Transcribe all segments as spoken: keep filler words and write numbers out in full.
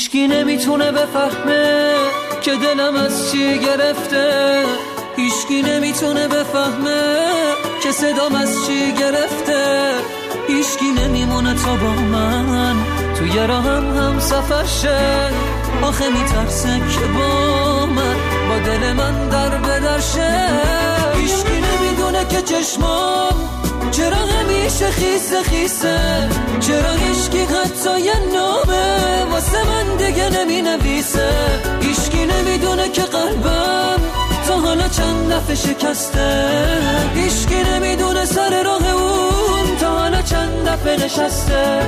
هیچکی نمیتونه بفهمه که دلم از چی گرفته، هیچکی نمیتونه بفهمه که صدام از چی گرفته، هیچکی نمیمونه تا با من توی راهم هم سفر شه. آخه میترسه که با من با دل من در بدرشه. هیچکی نمیدونه که چشمام چرا همیشه خیسه خیسه، چرا هیچکی حتی یه نامه واسه من دیگه نمی نویسه. هیچکی نمیدونه که قلبم تا حالا چند دفعه شکسته، هیچکی نمیدونه سر راه اون تا حالا چند دفعه نشسته.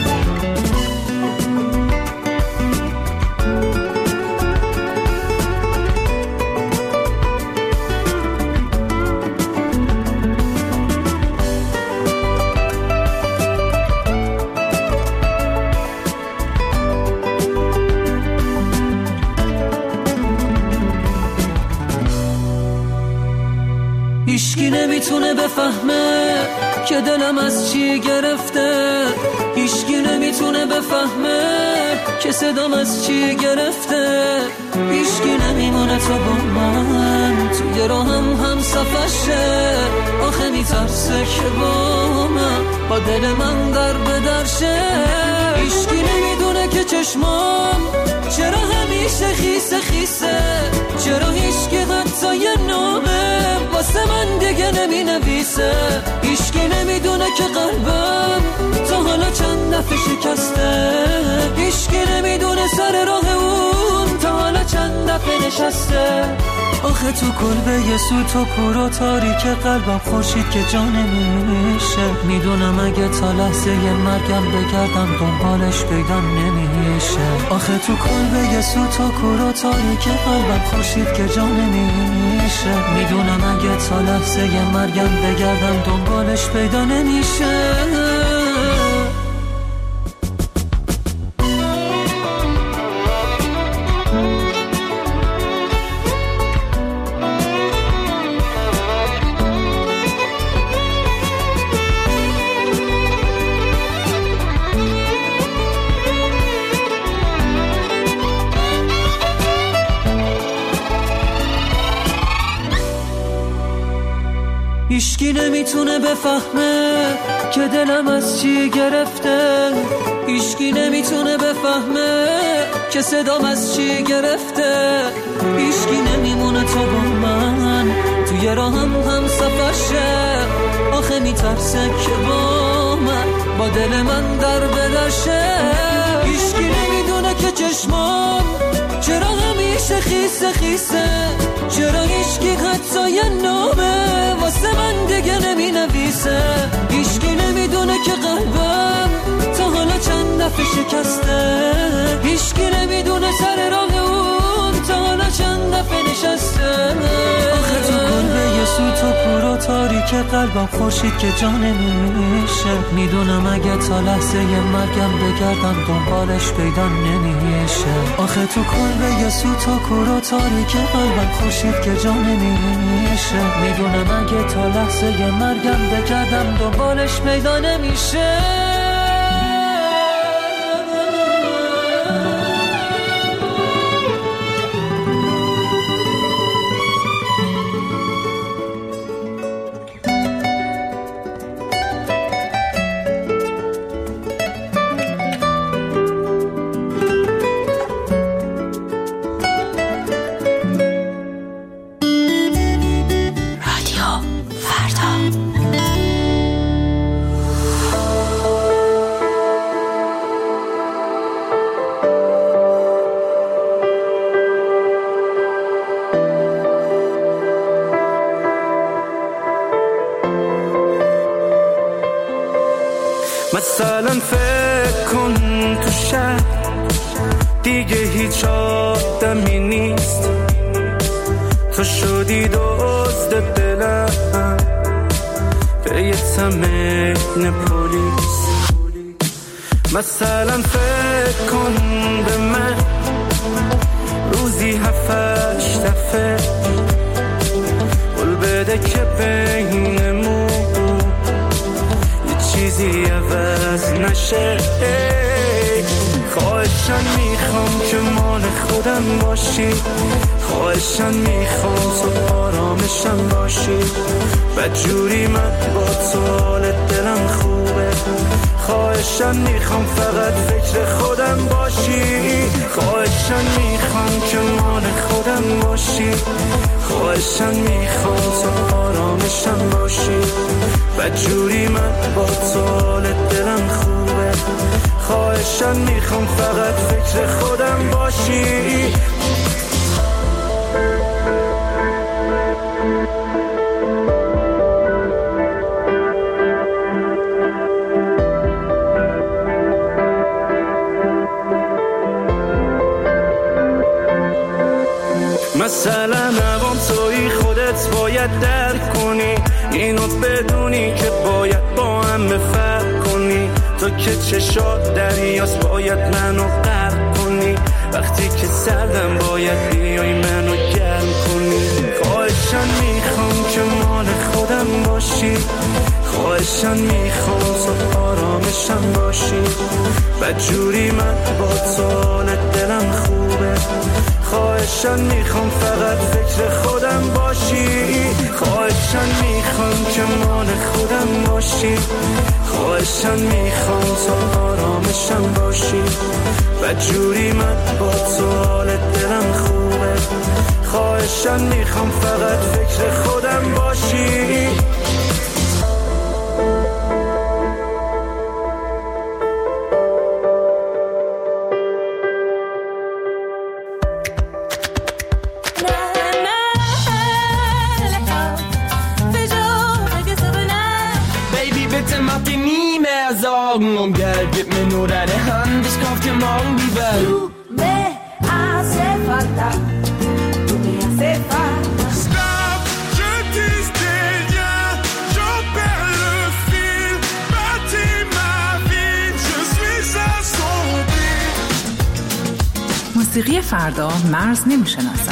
هیچکی نمیتونه بفهمه که دلم از چی گرفته، هیچکی نمیتونه بفهمه که صدام از چی گرفته، هیچکی نمیمونه تا با من توی راهم هم سفر شه. آخه میترسه که با من با دل من در بدرشه. هیچکی نمیدونه که چشمام چرا همیشه خیسه خیسه، چرا هیچکی حتی یه نامه واسه من دیگه نمی نویسه. هیچکی نمیدونه که قلبم تا حالا چند دفعه شکسته، هیچکی نمیدونه سر راه اون تا حالا چند دفعه نشسته. آخه تو کلبه یه سوت و کور و تاریک قلبم خورشید که جا نمیشه. میدونم اگه تا لحظه یه مرگم بگردم دنبالش پیدا نمیشه. آخه تو کلبه یه سوت و کور و تاریک قلبم خورشید که جا نمیشه. میدونم اگه تا لحظه یه مرگم بگردم دنبالش پیدا نمیشه. هیچکی نمیتونه بفهمه که دلم از چی گرفته، هیچکی نمیتونه بفهمه که صدام از چی گرفته، هیچکی نمیمونه تا با من توی راهم هم سفر شه. آخه میترسه که با من با دل من در بدرشه. هیچکی نمیدونه که چشمام چرا همیشه خیسه خیسه، چرا هیچکی حتی یه نامه واسه من دیگه نمی نویسه. هیچکی نمیدونه که قلبم تا حالا چند دفعه شکسته، هیچکی نمیدونه سر راه اون تا حالا چند دفعه نشسته. آخه تو کلبه یه سوت و کور و تاریک قلبم خورشید که جا نمیشه. میدونم اگه تا لحظه یه مرگم بگردم دنبالش پیدا نمیشه. آخه تو کلبه یه سوت و کور و تاریک قلبم خورشید که جا نمیشه. میدونم اگه تا لحظه یه مرگم بگردم دنبالش پیدا نمیشه. مثلا فکر کن تو شهر دیگه هیچ آدمی نیست، تو شدی دزد دلم به یه تمرین پلیس. مثلا فکر کن به من روزی هفتش دفعه قول بده که بینمون چیزی عوض نشه. خواهشم میخوام میخوام که مال خودم باشی، خواهشن میخوام تو آرامشم باشی، بدجوری من با تو حالت دلم خوبه، خواهشن میخوام فقط فکر خودم باشی، خواهشن میخوام که مال خودم باشی، خواهشن میخوام تو آرامشم باشی، بدجوری من با تو حالت دلم خوبه، خواهشن میخوام فقط فکر خودم باشی. مثلا نوام توی خودت باید درک کنی، اینو بدونی که باید با هم فرق کنی، تو که چشات دریاست باید منو غرق کنی، وقتی که سردم باید بیای منو گرم کنی، خواهشن میخوام که مال خودم باشی، خواهشن میخوام تو آرامشم باشی، بدجوری من با تو حالت دلم خوبه، خواهشن میخوام فقط فکر خودم باشی، خواهشن میخوام که مال خودم باشی، خواهشن میخوام تو آرامشم باشی، بدجوری من با تو حالت دلم خوبه، خواهشن میخوام فقط فکر خودم باشی. Um Geld, gib mir nur deine Hand, ich kauf dir morgen die Welt. Du me hace falta, tu me hace falta. Stop, je tisse des liens, j'en perds le fil, bâtis ma vie, je suis assombri. موسیقی فردا مرز نمیشناسد.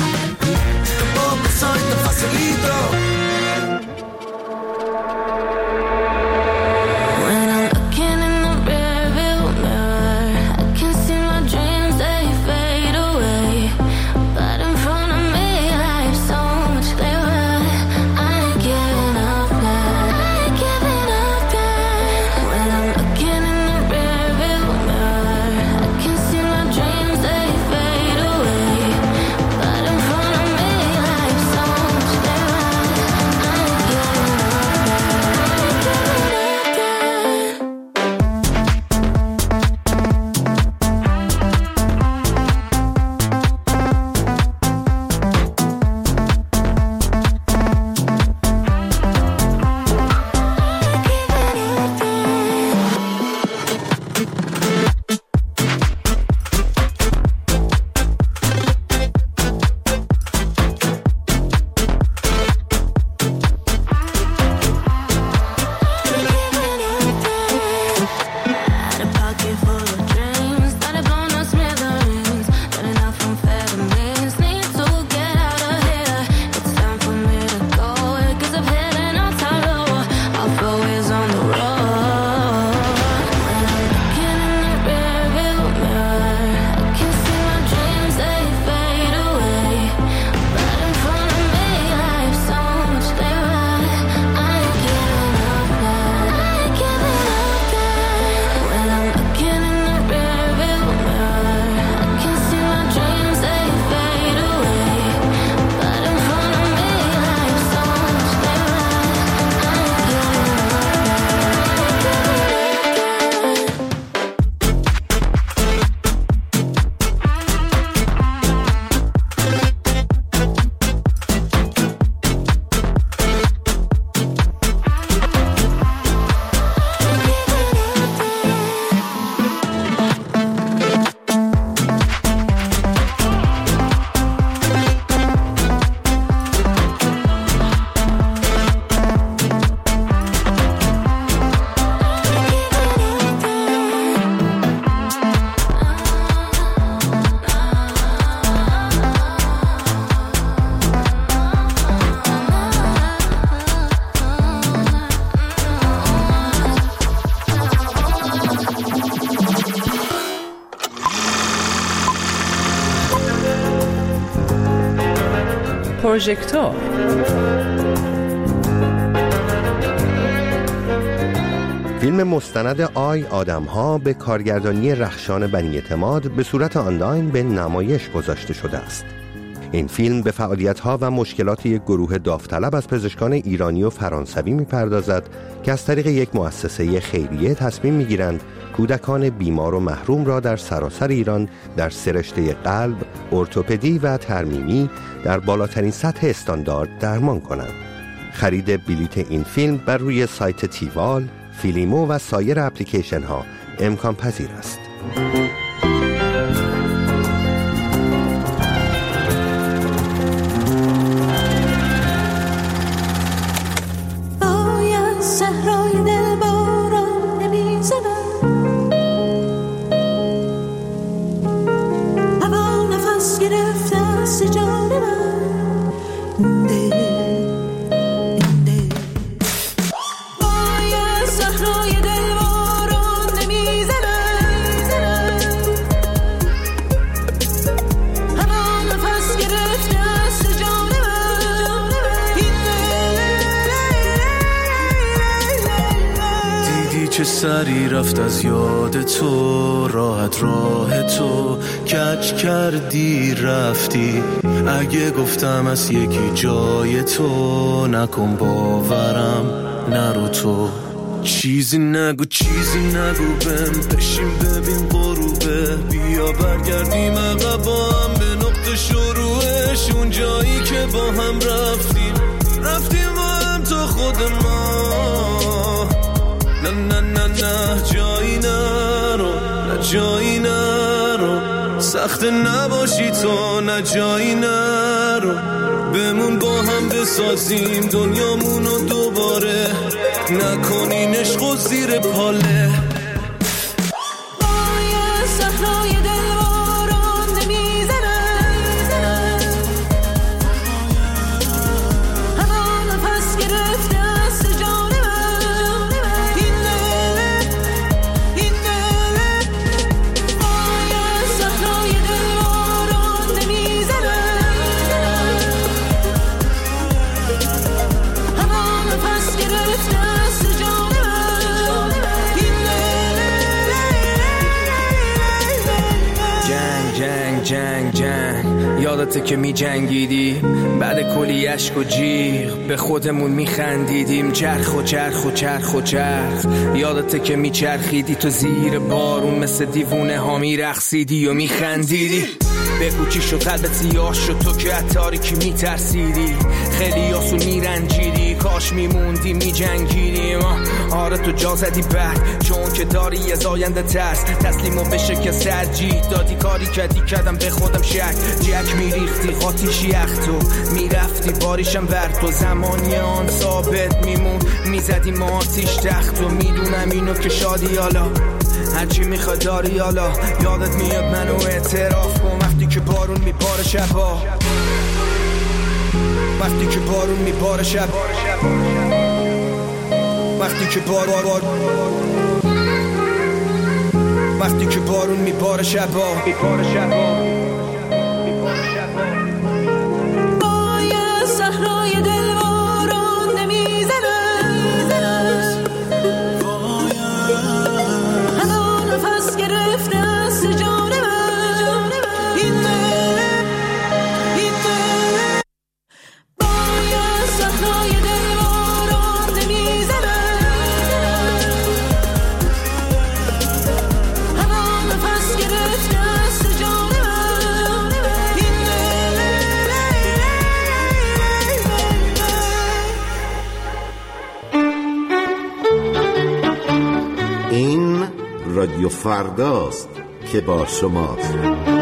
پروژکتور. فیلم مستند آی آدم‌ها به کارگردانی رخشان بنی اعتماد به صورت آنلاین به نمایش گذاشته شده است. این فیلم به فعالیت‌ها و مشکلات یک گروه داوطلب از پزشکان ایرانی و فرانسوی می‌پردازد که از طریق یک مؤسسه خیریه تصمیم می‌گیرند کودکان بیمار و محروم را در سراسر ایران در سرشته قلب، ارتوپدی و ترمیمی در بالاترین سطح استاندارد درمان کنند. خرید بلیت این فیلم بر روی سایت تیوال، فیلیمو و سایر اپلیکیشن ها امکان پذیر است. چه سری رفت از یاد تو، راحت راه تو کج کردی رفتی. اگه گفتم از یکی جای تو، نکن باورم نرو تو. چیزی نگو چیزی نگو بهم، بشین ببین غروبه. بیا برگردیم عقب با هم به نقطه شروعش، اون جایی که با هم رفتیم رفتیم با هم تا خود ما. نه نه نه نه جایی نرو، نه جایی نرو، سخت نباشی تو، نه جایی نرو. بمون با هم بسازیم دنیامونو دوباره، نکنین عشق و زیر پاله. باید صحرای دلواران نمیزنه، هوا نفس گرفته از جانه من. این دله این دله باید صحرای دلواران نمیزنه، هوا نفس گرفته از جانه من. این جنگ جنگ جنگ جنگ، یادته که می جنگیدی بعد کلی عشق و جیغ به خودمون می خندیدیم. چرخ و چرخ و چرخ و چرخ، یادته که می چرخیدی تو زیر بارون مثل دیوونه ها می رقصیدی و می خندیدی. بگو چی شد قلبت سیاه شد تو که از تاریکی می ترسیدی، خیلی آسون می رنجیدی، کاش می موندی می جنگیدیم. آره تو جا زدی بعد، چون که داری از آینده ترس، تسلیمو بشه که سرجی دادی، کاری کردی کردم به خودم شک. جک می ریختی خاطیشی اختو می رفتی باریشم بر تو، زمانی آن ثابت میمون می زدی ما آتیش تختو. میدونم اینو که شادی حالا هرچی میخواد داری حالا، یادت میاد منو اعتراف کن وقتی که بارون میباره شبا، وقتی که بارون میباره شب، وقتی که بار بار وقتی که بارون میباره شبا، میباره شبا. باید صحرای دلواران نمیزنه، هوا نفس گرفته از جانه من. این دله این دله باید صحرای دلواران نمیزنه، هوا نفس گرفته از جانه من. این این رادیو فرداست که با شماست.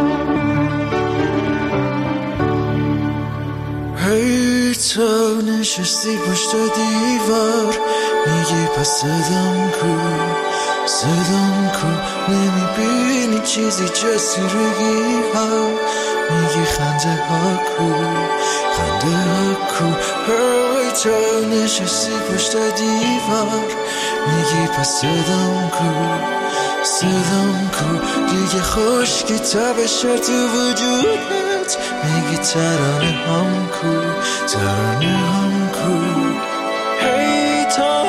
هی تو نشستی پشت دیوار، میگی پس صدام کو صدام کو، نمیبینی چیزی جز تیرگی ها، میگی خنده ها کو خنده ها کو. هی تو نشستی پشت دیوار، میگی پس صدام کو صدام کو دیگه خشکی تبشر تو وجودت میگی ترانه هم کو ترانه هم کو هی تا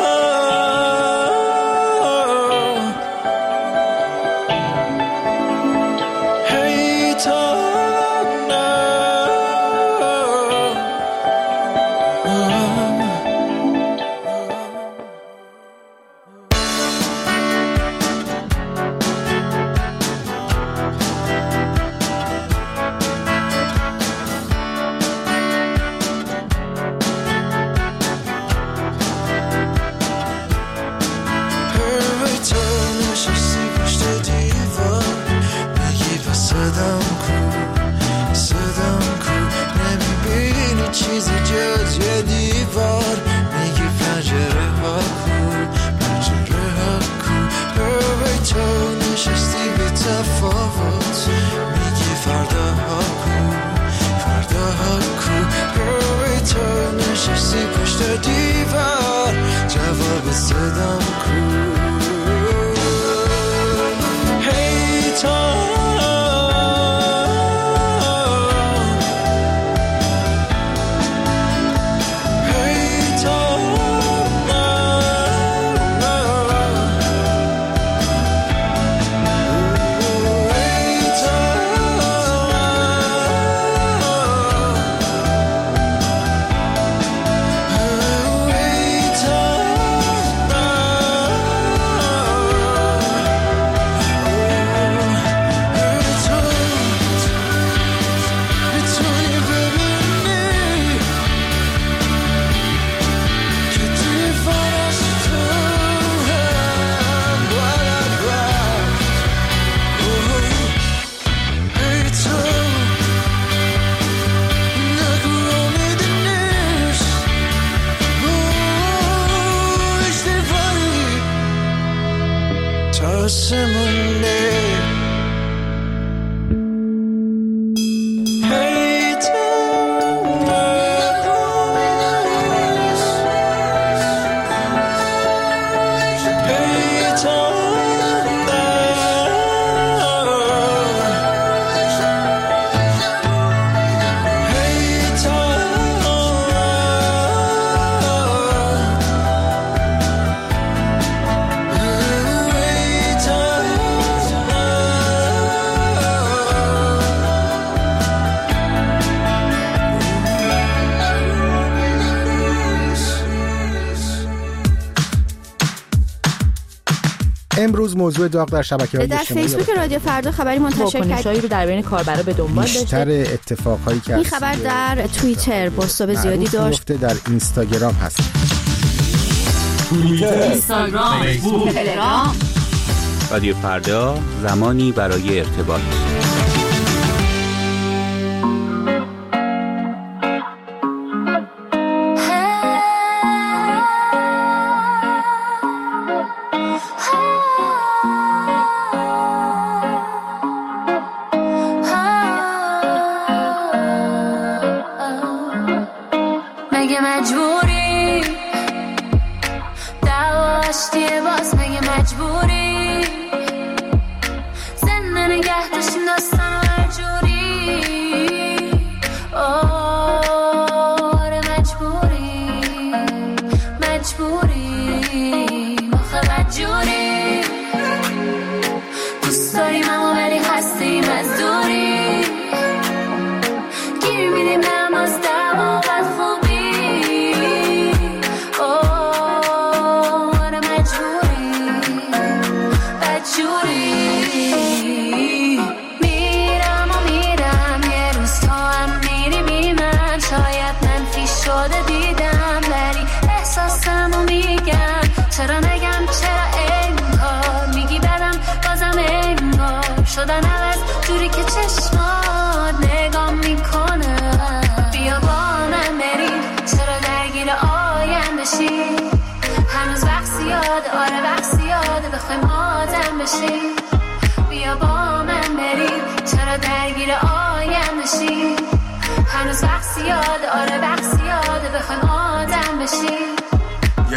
هی تا امروز موضوع داغ در شبکه‌های اجتماعی در فیسبوک رادیو فردا خبری منتشر کرد رو در بین کاربرا به دنبال داشته. بیشتر اتفاقایی که این خبر در توییتر بازتاب زیادی داشت. در اینستاگرام هست. توییتر، اینستاگرام، فیسبوک، تلگرام. رادیو فردا زمانی برای ارتباط.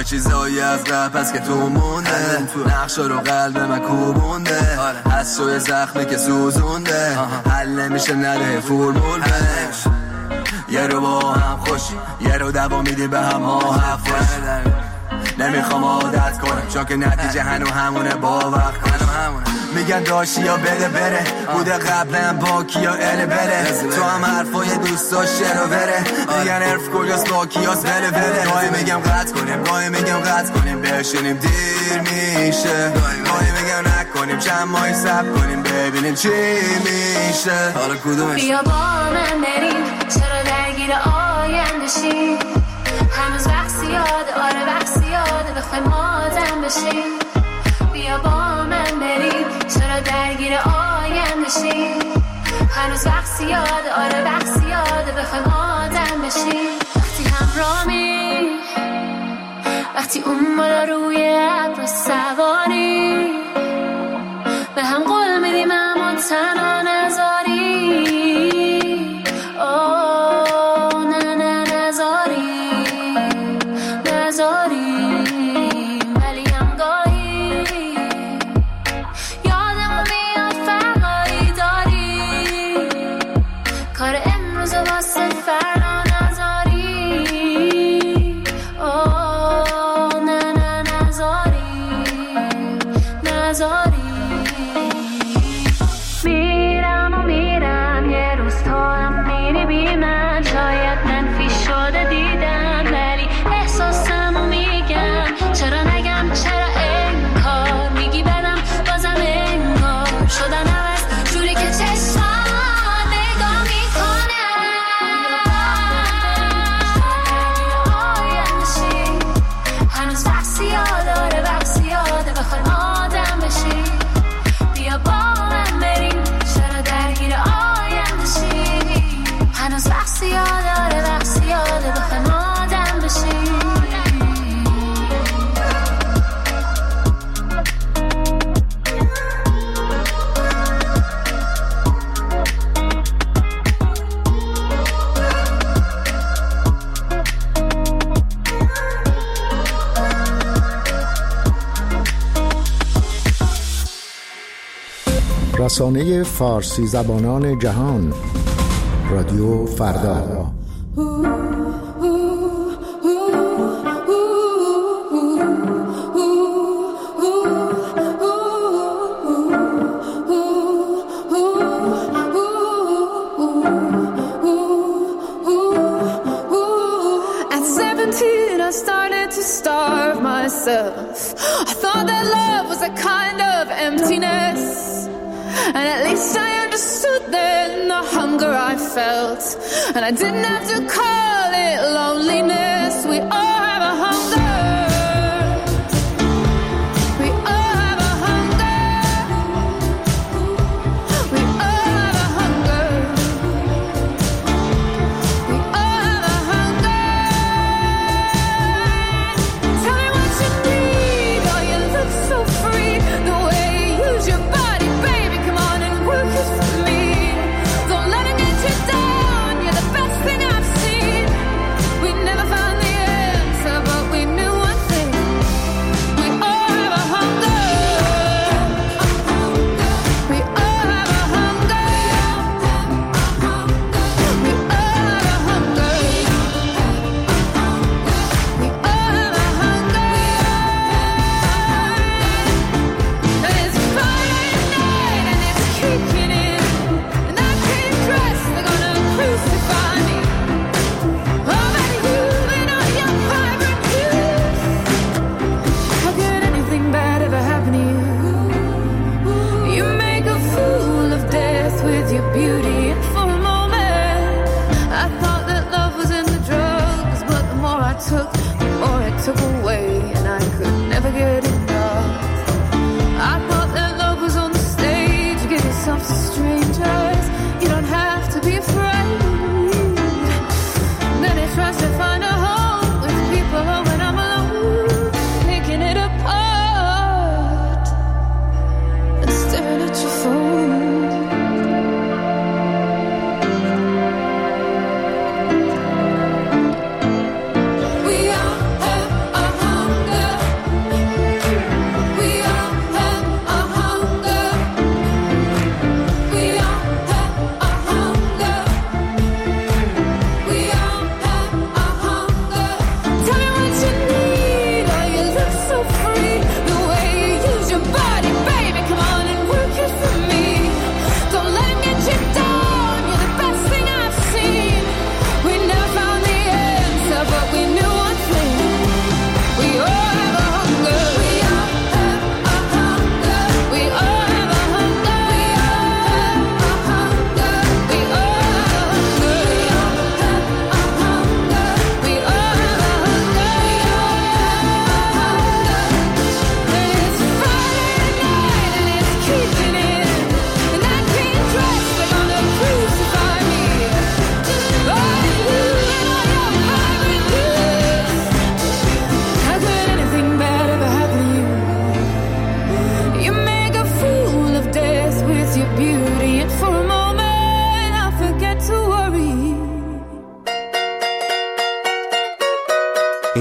یه چیزایی از قبل پس که تو مونده، نقشا رو قلب من کوبونده، از شوی زخمی که سوزونده، حل نمیشه نره فرمول بنش. یه رو با هم خوشی، یه رو دوا میدی به هم ها حفش. نمیخوام عادت کنم چون که نتیجه هنو همونه، باور کنم میگن داشتی یا بده بره، بوده قبلا با کیا اله بره، تو هم حرفای دوستا شرو بره، میگن عرف کلیاس با کیاس بله بله. گاهی میگم قطع کنیم، گاهی میگم قطع کنیم، بشینیم دیر میشه، گاهی میگم نکنیم چند ماهی صبر کنیم ببینیم چی میشه. حالا کدومش؟ بیا با من بریم، چرا درگیر آینده شیم، هنوز وقت زیاده، آره وقت زیاده بخوایم آدم بشیم. بیا با من بریم، چرا درگیر آینده شیم، هنوز وقت زیاده، آره وقت زیاده بخوایم آدم بشیم. وقتی همراهی، وقتی اون بالا روی ابر سواری، به هم قول میدیم اما تنها نذاری. آه نه نه نذاری نذاری، ولی هم گاهی یادمون میاد فرقایی داری، کار امروز واسه فردا نذاری. آه نه نه نذاری نذاری. میرم و میرم یه روز تو هم میری بی من، شاید منفی شده دیدم ولی احساسمو میگم، چرا نگم چرا انکار میگی بدم بازم انکار شدن عوض جوری که چشمان نگاه میکنه. آینده شی، هنوز وقت زیاده، آره وقت زیاده بخوایم آدم بشی. بیا با من بریم، چرا درگیر آینده شی، هنوز وقت زیاده، آره وقت زیاده بخوایم آدم بشی. رسانه فارسی زبانان جهان، رادیو فردا. At seventeen I started to starve myself. I thought that love was a kind of emptiness, and at least I understood then the hunger I felt, and I didn't have to call it loneliness. We all have a hunger. We all have a hunger. We all have a hunger. We all have a hunger. Tell me what you need. Oh, you look so free. The way you use your body, baby. Come on and work it for me. Don't let it get you down. You're the best thing I've seen. We never found the answer, but we knew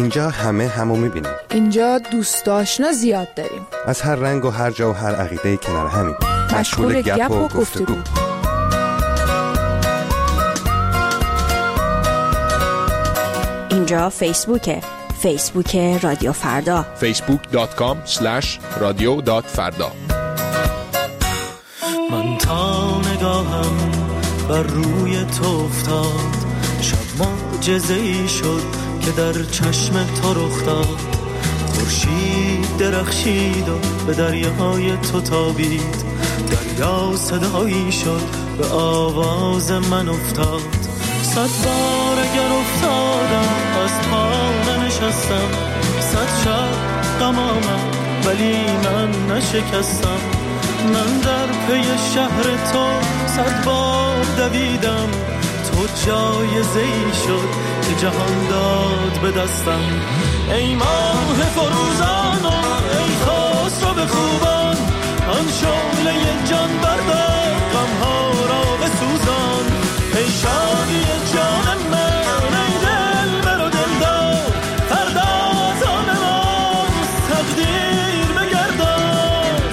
اینجا همه همو میبینیم. اینجا دوست آشنا زیاد داریم. از هر رنگ و هر جا و هر عقیده کنار همین. مشغول گپ و گفتگو. اینجا فیسبوکه. فیسبوک رادیو فردا. فیسبوک دات کام اسلش رادیو دات فردا. من تا نگاهم بر روی تو افتاد، شب معجزه‌ای شد که در چشم تو رخ داد. خورشید درخشید و به دریاهای تو تابید، دریا صدایی شد به آواز من افتاد. صد بار اگر افتادم از پا ننشستم، صد شب غم آمد ولی من نشکستم. من در پی شهر تو صد بار دویدم، تو جایزه‌ای شد که جهان داد به دستم. ای ماه فروزان و ای خسرو به خوبان، آن شعله جان بردار غم‌ها را بسوزان. ای شادی جان من ای دل بر و دلدار، فردا از آن ماست تقدیر بگردان.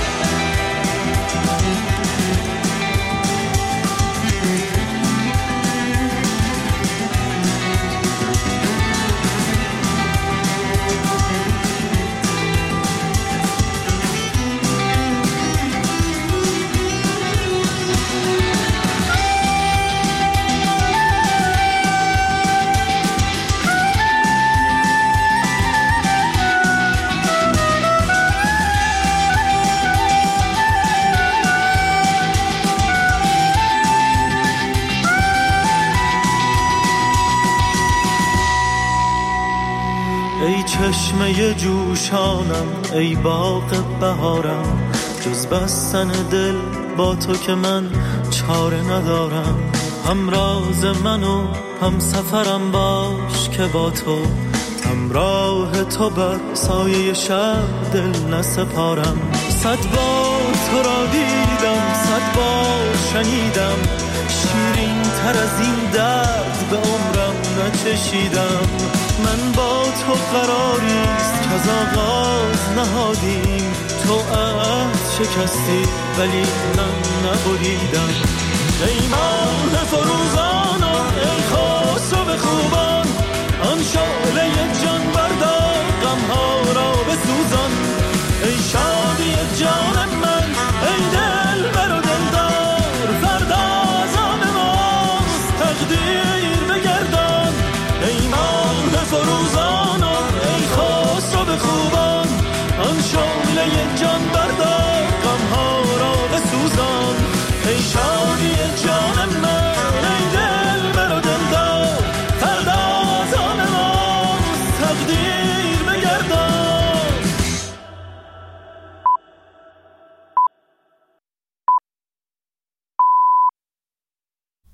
ای چشمه جوشانم ای باغ بهارم، جز بستن دل با تو که من چاره ندارم. هم راز من و هم سفرم باش که با تو، همراه تو بر سایه شب دل نسپارم. صد بار تو را دیدم صد بار شنیدم، شیرین تر از این درد به عمرم نچشیدم. من با تو قراریست که از آغاز نهادیم، تو عهد شکستی ولی من نبریدم. ای ما